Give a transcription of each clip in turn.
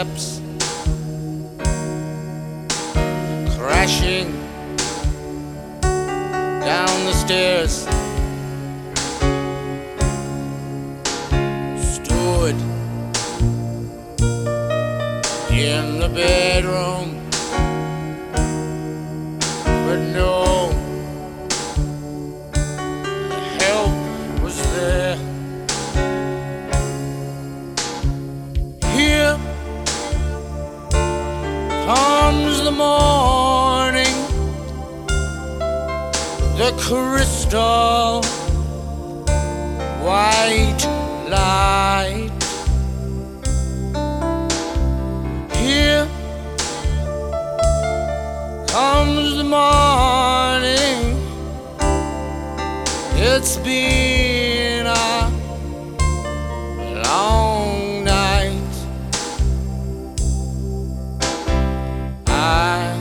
steps, crashing down the stairs, stood in the bedroom, but no help was there. Here comes the morning, the crystal white light. Here comes the morning. It's been a long night. I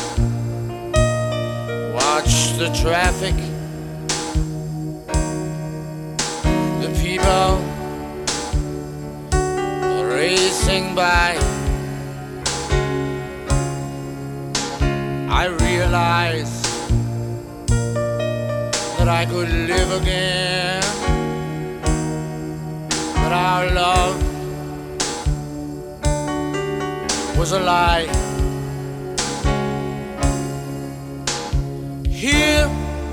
watch the traffic, the people racing by. I realize that I could live again, but our love was a lie. Here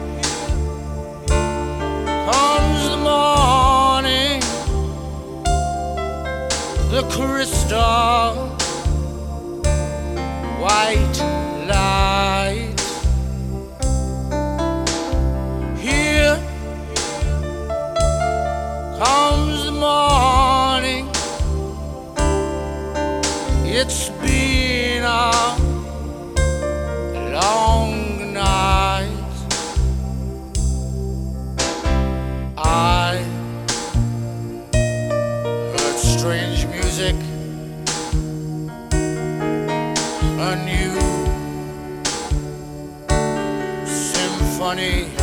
comes the morning, the crystal white light. Here comes the morning. It's been a long night. I heard strange music, a new symphony.